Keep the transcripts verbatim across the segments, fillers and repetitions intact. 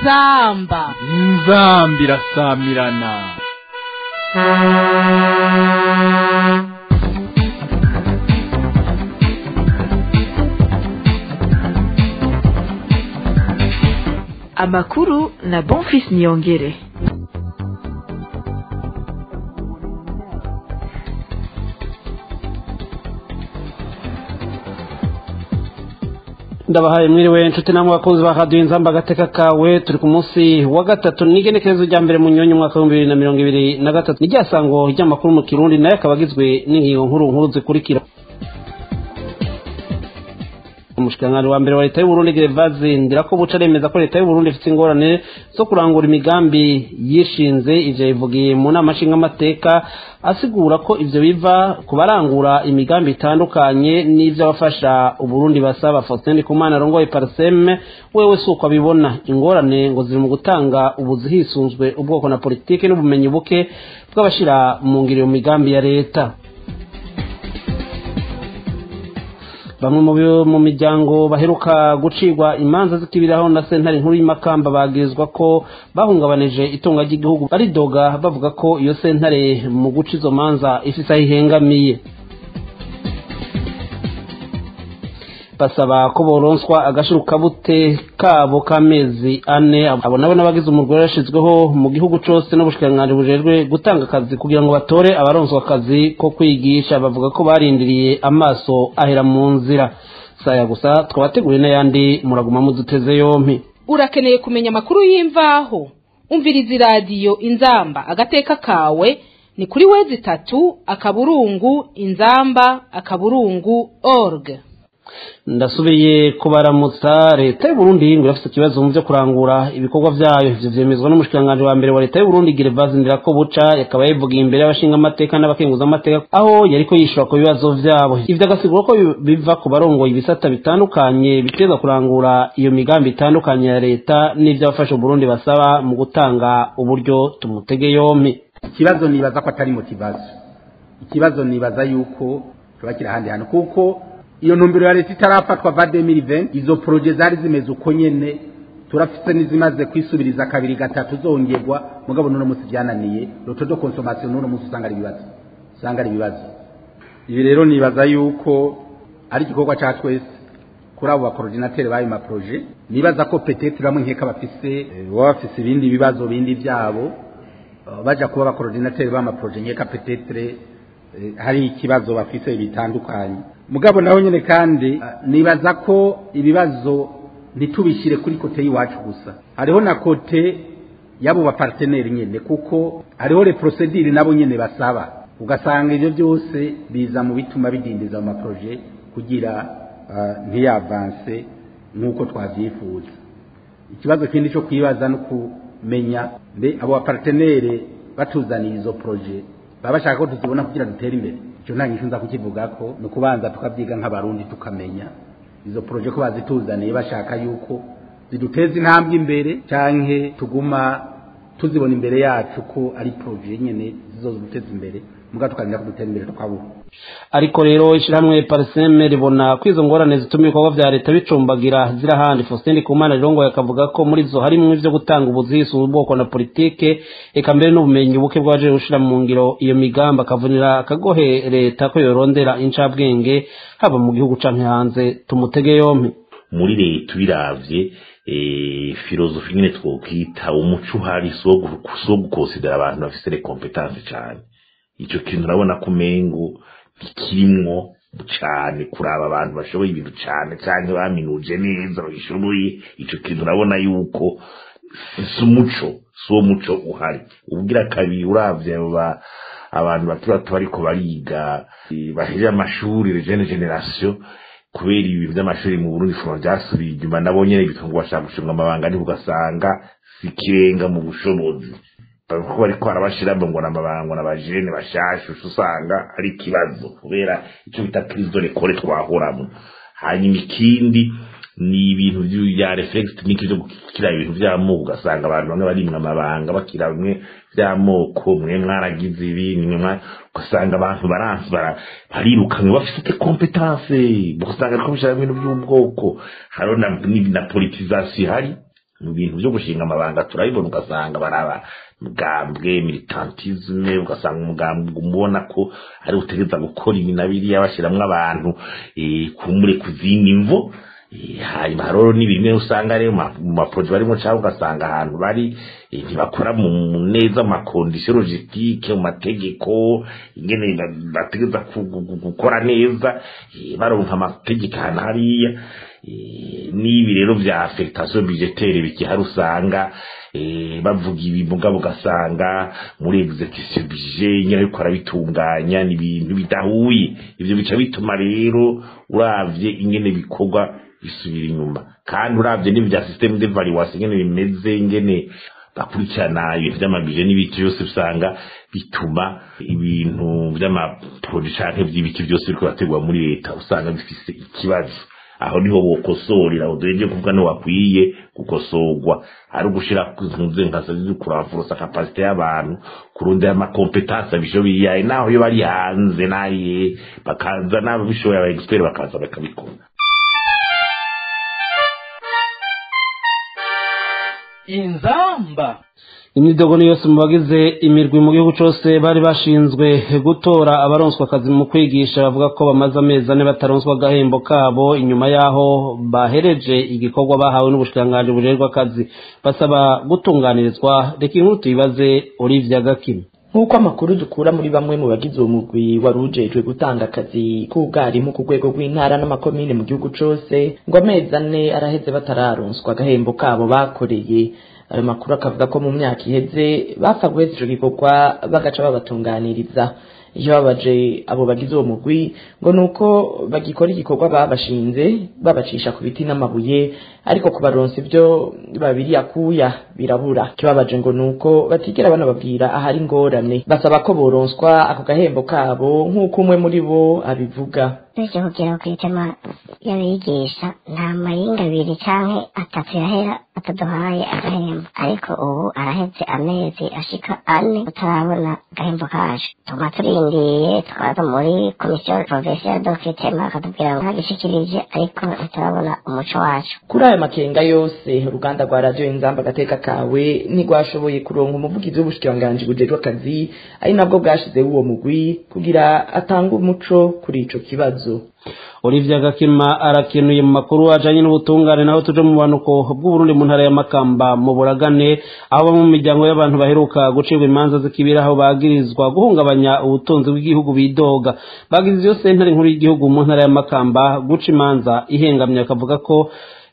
inzamba inzamba irasamirana. Amakuru na Bonfils Niyongere. Ndabahaye mwiriwe nshuti namwe bakunzi ba Radio Inzamba gateka kawe, turi ku munsi wa gatatu n'igenekerezo rya mbere mu nyonyo mwaka wa bibiri na mirongo ibiri na gatatu. Niryasango ry'amakuru mu Kirundi naye akabagizwe n'ingingo nkuru nkuru zikurikira. Umushikangari wa mbere wa leta y'u Burundi Gervaze Ndirako buca remeza ko leta y'u Burundi ifite ingorane zo kurangura imigambi yishinze. Ivyo yivugiye mu nama nshinga amateka, asigura ko ivyo biva kubarangura imigambi itandukanye n'ivyo abafasha u Burundi basaba. Faustin Kumana rongoye Parseme wewe suko abibona ingorane ngo ziri mu gutanga ubuzi hisunzwe ubwoko na politike n'ubumenyi buke bw'abashira mu ngiro migambi ya leta. Bamwe mu miryango baheruka gucirwa imanza zikibiraho na sentare nkuru y'Imakamba bagirizwa ko bahungabanije itunga ry'igihugu, baridoga bavuga ko iyo sentare mu guca izo manza ifise aho ihengamiye. Basaba ko boronswa agashiruka bute kabo kamezi ane. Abo nabo nabagize umugore yashizweho mu gihugu cose n'ubushikanganje bujejwe gutanga akazi kugira ngo batore abaronswa akazi ko kwigisha. Bavuga ko barindiriye amaso ahera mu nzira. Saya gusa twabateguriye n'ayandi, muraguma muduteze yompi. Urakeneye kumenya amakuru y'imvaho? Umviriza radio Inzamba agateka kawe ni kuri wezi tatu akaburungu inzamba akaburungu org. Ndasubiye kubaramutsa. Leta y'u Burundi ngo irafite ikibazo mu byo kurangura ibikorwa vyayo. Ivyo vyemezwa n'umushikanganje wa mbere wa leta y'u Burundi Gervaze Ndirako buca, yakaba yivugiye imbere y'abashinga amateka n'abakenguza amateka aho yariko yishura ku bibazo vyabo. Ivyo agasigura ko biva ku barongoye ibisata bitandukanye biteza kurangura iyo migambi itandukanye ya leta n'ivyo abafasha u Burundi basaba mu gutanga uburyo tumutege yompi. Ikibazo nibaza ko atari motivation, ikibazo nibaza yuko tubakira handi hano kuko iyo ntumbero ya leta itarafatwa va deux mille vingt, izo projet zari zimeze uko nyene, turafite nizimaze kwisubiriza kabiri gatatu zongerwa, mugabo none musi byananiye loto de consommation none musi usanga ari bibazo usanga ari bibazo. Ibi rero nibaza yuko ari igikorwa ca twese kuri abo ba coordinateur bayo ma projet. Nibaza ko peut-être bamwe nkeka bafise bafise ibindi bibazo bindi byabo baja kuba ba coordinateur ba ma projet nkeka peut-être hari ikibazo bafise bitandukanye. Mugabo naho nyene kandi nibaza ko ibibazo ntitubishire kuri kote yiwacu gusa, hariho na kote yabo ba partenaire nyene, kuko hariho le procedure nabo nyene basaba, ugasanga ivyo byose biza mu bituma bidindiza mu projet kugira uh, ntiyavance nkuko twavyifuza. Ikibazo kindi cyo kwibaza no kumenya mbe abo ba partenaire batuzaniye izo projet baba bashaka ko tuzibona kugira dutere imbere. Icyo nta ngisho nza kukivuga ko no kubanza tukabyiga nk'abarundi tukamenya izo projet ko bazituzaniye bashaka yuko ziduteza intambwe imbere canke tuguma tuzibona imbere yacu ko ari projet nyene zizoduteza imbere muga tukarinda kudutera imbere tukabura. Ariko rero ishiramwe Parseme ribona kwizo ngorane zituma ibikorwa vya leta bicumbagira zirahandi. Faustin Kumana rongo yakavuga ko muri zo harimo ivyo gutanga ubuzisu ubwoko na politike, eka mbere n'ubumenyi buke bwaje gushira mu ngiro iyo migamba, akavunira akagohe leta ko yorondera incabwenge haba mu gihugu canke hanze. Tumutege yompi. Muri leta biravye eh filosofi nyene twokita umuco hari so gukonsidera abantu bafise les compétences cyane. Ico kintu nabona kumengo bikirimwo cyane kuraba abantu bashoboye ibintu cyane cyane baminuje neza bishoboye. Ico kintu nabona yuko sumuco so muco uhari. Ubwira kabiri uravye aba abantu batura bariko bariga baheje amashuri jeune generation, kubera ibintu by'amashuri mu Burundi fro byasubiye inyuma, nabonye bitungo bashaka gushunga amabanga ni ugasanga sikirenga mu bushobozi. Bako bariko arabashiramo ngo namabanga n'abajene bashasha usanga ari kibazo kubera icyo bita crise de l'école twahoramo. Hanyuma ikindi ni ibintu bya reflex technique byo gukira ibintu by'amoko, ugasanga abantu bamwe barimwe amabanga bakira bamwe by'amoko, mwe mwaragize ibi nimwe ugasanga abantu baransbara barirukanwe bafite competence, ugasanga ko bishaka ibintu by'ubwoko. Haro na na politisation hari mu bintu byo gushinga amabanga turabibona ugasanga baraba mugambwe militantisme ugasanga umugambwe umubona ko ari utegeza gukora ibi na biriya bashiramwo abantu eh kumure kuzindi mvo hanyuma rero ni bimwe usanga rero mu maproje barimo cyangwa ugasanga ahantu bari ntibakora mu neza mu condition logistique mu mategeko ingene bategeza gukora neza baronka amategeko hariya nibi rero vya affectation budgetaire bikihari usanga bavuga ibi mugabo ugasanga muri execution budget nyine ariko arabitunganya ni ibintu bidahuye ivyo bica bituma rero uravye ingene bikorwa bisubira inyuma kandi uravye n'ibya system d'evaluation ingene bimeze ingene bakurikirana ibintu vy'amabije n'ibiti byose usanga bituma ibintu vy'amaproduct canke vy'ibiti byose biriko bategwa muri leta usanga bifise ikibazo aho niho bokosorera udeje kuvuga no wakwiye gukosorwa ari ugushira kunze nkasazi kuramfurusa capacity y'abantu kurunda ama competence bishobiye naho yo bari hanze naye bakaza nabo bishoboye aba expert bakaza bakabikora. Inzamba imyidogo yose mu bagize imirwi mu gihugu cyose bari bashinzwe gutora abaronswa akazi mu kwigisha bavuga ko bamaze amezi ane bataronswa agahembo kabo inyuma yaho bahereje igikorwa bahawe n'ubushikanganje bujerwa akazi basaba gutunganirizwa. Reka inkuru tuyibaze Olivia Gakimi. Nk'uko amakuru dukura muri bamwe mu bagize uwo mugwi warujejwe gutanga akazi k'ubwarimu ku rwego rw'intara n'amakomine mu gihugu cyose ngo amezi ane araheze batararonswa agahembo kabo bakoreye. Ayo makuru akavuga ko mu myaka iheze bapfa guheza ico gikorwa bagaca babatunganiriza. Iyo babaje abo bagize uwo mugwi ngo nuko bagikora igikorwa babashinze babacisha ku biti n'amabuye ariko kubaronsa ibyo babiri akuya birabura. Kibabaje ngo nuko batigera banababwira ahari ngorane basaba ko boronswa ako gahembo kabo nk'uko umwe muri bo abivuga. Ije kugira kwitema yabigisha nta mayinga abiri canke atatu yahera ataduhaye agahembo ariko ubu araheze amezi ashika ane utarabona agahembo kaje. Tuma turindiye twaza muri komisiyo provinciale do kwitema akatubwira ngo ntagishikirije ariko tutarabona umuco wacu. Kuri aya makenga yose uruganda rwa radio Inzamba gateka kawe ntigwashoboye kuronka umuvugizi w'ubushikanganje bujejwe akazi ari nabwo bwashize uwo mugwi kugira atanga umuco kuri ico kibazo. Olivia Gakima arakenuye mu makuru ajanye n'ubutungane naho tuje mu banuko bw'Uburundi mu ntara ya Makamba mu Buragane aho mu miryango y'abantu baheruka gucibwa imanza zikibiraho bagirizwa guhungabanya ubutunzi bw'igihugu bidoga bagize iyo sentare nkuru y'igihugu mu ntara ya Makamba guca imanza ihengamye akavuga ko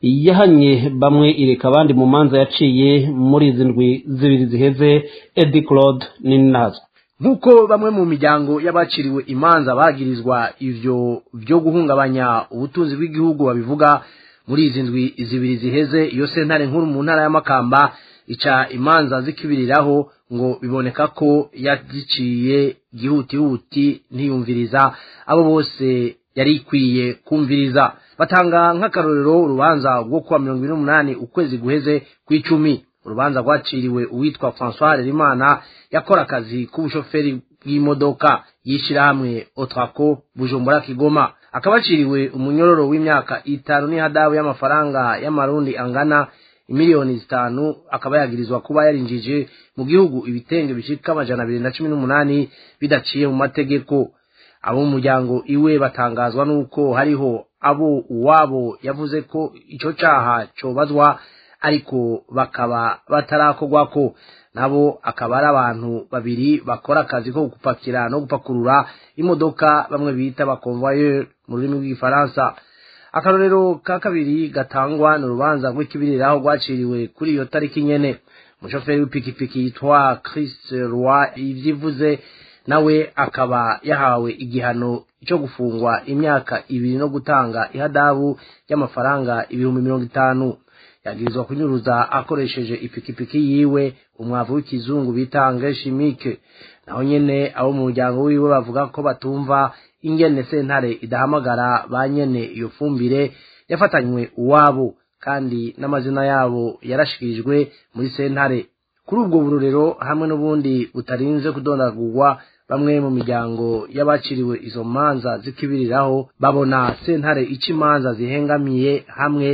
yahanye bamwe ireka abandi mu manza yaciye muri izi ndwi zibiri ziheze. Eddie Claude Ninazwa. Nkuko bamwe mu miryango y'abaciriwe imanza bagirizwa ivyo byo guhungabanya ubutunzi bw'igihugu babivuga muri izi ndwi zibiri ziheze iyo sentare nkuru mu ntara ya Makamba ica imanza zikibiriraho ngo biboneka ko yagiciye gihutihuti ntiyumviriza abo bose yari ikwiye kumviriza. Batanga nk'akarorero urubanza rwo kuwa mirongo ibiri n'umunani ukwezi guheze kw'icumi urubanza rwaciriwe uwitwa François Rerimana yakora akazi k'ubushoferi bw'imodoka yishirahamwe Otraco Bujumbura Kigoma akabaciriwe umunyororo w'imyaka itanu n'ihadabu y'amafaranga y'amarundi angana imiliyoni zitanu akaba yagirizwa kuba yarinjije mu gihugu ibitenge bishika amajana abiri na cumi n'umunani bidaciye mu mategeko. Abo mu muryango iwe batangazwa nuko hariho abo uwabo yavuze ko ico caha cobazwa ariko bakaba batarakogwako nabo akaba ari abantu babiri bakora akazi ko gupakira no gupakurura imodoka bamwe bita bakonvoyeur mu rurimi rw'igifaransa. Akarorero ka kabiri gatangwa n'urubanza rw'ikibiriraho rwaciriwe kuri iyo tariki nyene umushoferi w'ipikipiki yitwa Chris Roy ivyivuze nawe akaba yahawe igihano cyo gufungwa imyaka ibiri no gutanga ihadabu y'amafaranga ibihumbi mirongo itanu. Yagirizwa kunyuruza akoresheje ipikipiki yiwe umwavu w'ikizungu bita engrais chimique. Naho nyene abo mu muryango wiwe bavuga ko batumva ingene sentare idahamagara banyene iyo fumbire yafatanywe uwabo kandi n'amazina yabo yarashikirijwe muri sentare. Kuri ubwo burorero hamwe n'ubundi butarinze kudondagurwa bamwe mu miryango y'abaciriwe izo manza zikibiriraho babona sentare ica imanza zihengamiye hamwe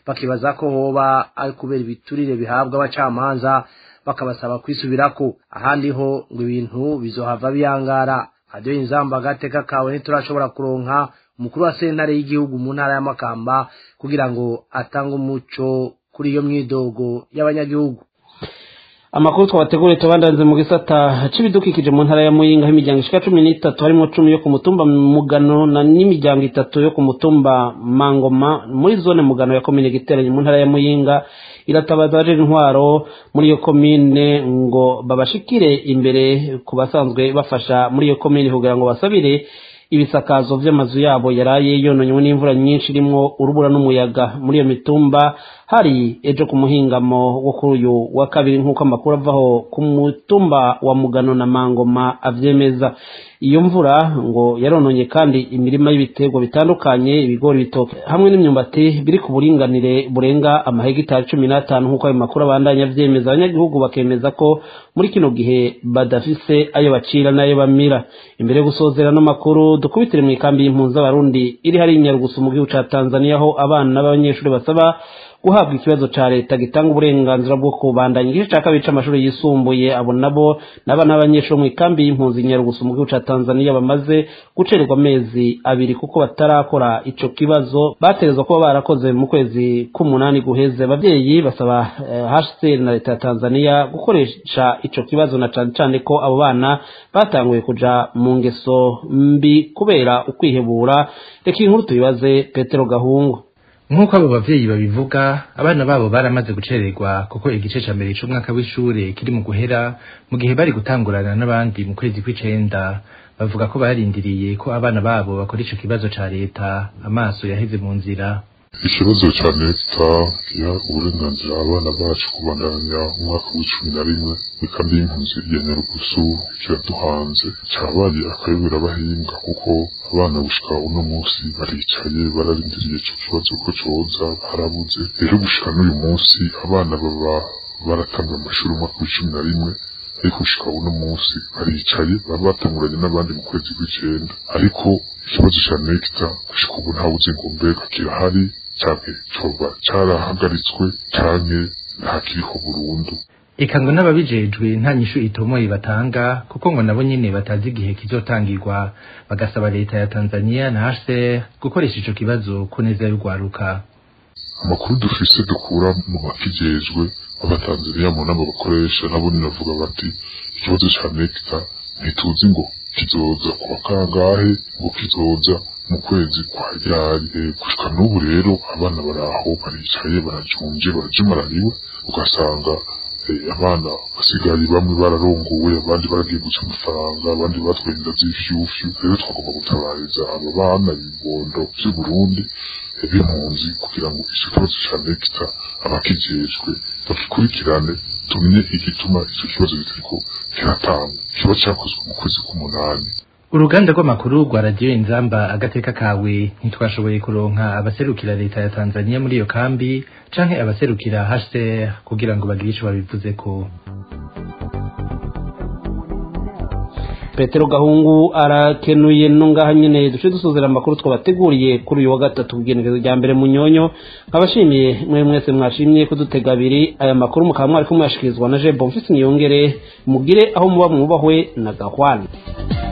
bakibaza ko hoba ari kubera ibiturire bihabwa abacamanza bakabasaba kwisubirako ahandi ho ngo ibintu bizohava biyangara. Radio Inzamba agateka kawe ntiturashobora kuronka umukuru wa sentare y'igihugu mu ntara ya Makamba kugira ngo atange umuco kuri iyo mwidogo y'abanyagihugu. Amakuru twabateguriye tubandanze mu gisata c'ibidukikije mu ntara ya Muyinga imiryango ishika cumi n'itatu harimo cumi yo ku mutumba Mugano na n'imiryango itatu yo ku mutumba Mangoma muri zone Mugano ya komine Giteranyi mu ntara ya Muyinga iratabaza aje intwaro muri iyo komine ngo babashikire imbere ku basanzwe bafasha muri iyo komine kugira ngo basabire ibisakazo vy'amazu yabo yaraye yononywe n'imvura nyinshi rimwo urubura n'umuyaga muri iyo mitumba. Hari ejo ku muhingamo wo kuri uyu wa kabiri nk'uko amakuru avaho ku mutumba wa Mugano na Mangoma avyemeza. Iyo mvura ngo yarononye kandi imirima y'ibiterwa bitandukanye ibigori bitoke hamwe n'imyumbati biri ku buringanire burenga amahegitari cumi n'atanu nk'uko ayo makuru abandanya avyemeza. Abanyagihugu bakemeza ko muri kino gihe badafise ayo bacira n'ayo bamira. Imbere yo gusozera no makuru dukubitire mu ikambi y'impunzi z'abarundi iri hari Nyarugusu mu gihugu ca Tanzania aho abana b'abanyeshuri basaba guhabwa ikibazo ca leta gitanga uburenganzira bwo kubandanya igice ca kabiri c'amashuri yisumbuye. Abo nabo n'abana b'abanyeshuri mu ikambi y'impunzi Nyarugusu mu gihugu ca Tanzania bamaze gucererwa amezi abiri kuko batarakora ico kibazo baterezwa kuba barakoze mu kwezi k'umunani guheze. Abavyeyi basaba eh, H C R na leta ya Tanzania gukoresha ico kibazo na cane cane ko abo bana batanguye kuja mu ngeso mbi kubera ukwihebura. Reka inkuru tubibaze Petero Gahungu. Nk'uko abo bavyeyi babivuga abana babo baramaze gucererwa kuko igice ca mbere c'umwaka w'ishure kiri mu guhera mu gihe bari gutangurana n'abandi mu kwezi kw'icenda. Bavuga ko barindiriye ko abana babo bakora ico kibazo ca leta amaso yaheze mu nzira. Ikibazo ca leta ya uburenganzira abana bacu kubandanya umwaka w'icumi na rimwe ikambi y'impunzi ya Nyarugusu kiraduhanze cabaye akayobera abahinga kuko abana gushika uno munsi baricaye bararindiriye ico kibazo ko coza barabuze. Rero gushika n'uyu munsi abana baba baratanga amashuri umwaka w'icumi na rimwe ariko gushika uno munsi baricaye baba batanguranye n'abandi mu kwezi kw'icenda ariko ikibazo ca nekita gushika ubu ntawuzi ngo mbega kirahari canke coba carahagaritswe canke ntakiriho burundu. Eka ngo n'ababijejwe nta nyishu itomoye batanga kuko ngo nabo nyene batazi igihe kizotangirwa bagasaba leta ya Tanzania na H C R gukoresha ico kibazo ku neza y'urwaruka. Amakuru dufise dukura mu bakijejwe abatanzania mu nabo bakoresha nabo ninavuga bati ikibazo ca nekita ntituzi ngo kizoza kwa kangahe ngo kizoza mu kwezi kwa ryari. Gushika n'ubu rero abana baraho baricaye barajunje barajumaraniwe ugasanga abana basigaye bamwe bararongowe abandi baragiye guca amafaranga abandi batwenda z'ifyufyu. Rero twagomba gutabariza aba bana bibondo vy'u Burundi b'impunzi kugira ngo ico kibazo ca nekita abakijejwe bakikurikirane tumenye igituma ico kibazo bitariko kiratanga. Kiba cakozwe mu kwezi k'umunani. Uruganda rw'amakuru rwa Radio Inzamba agateka kawe ntitwashoboye kuronka abaserukira leta ya Tanzania muri iyo kambi canke abaserukira H C R kugira ngo bagire ico babivuzeko. Petero Gahungu arakenuye nungaha nyene duce dusozera amakuru twabateguriye kuri uyu wa gatatu kugenekezo rya mbere Munyonyo. Nkabashimiye mwe mwese mwashimye kudutega abiri aya makuru mukaba mwari kumwashikirizwa na Je Bonfils Niyongere mugire aho muba mwubahwe na Gahwane.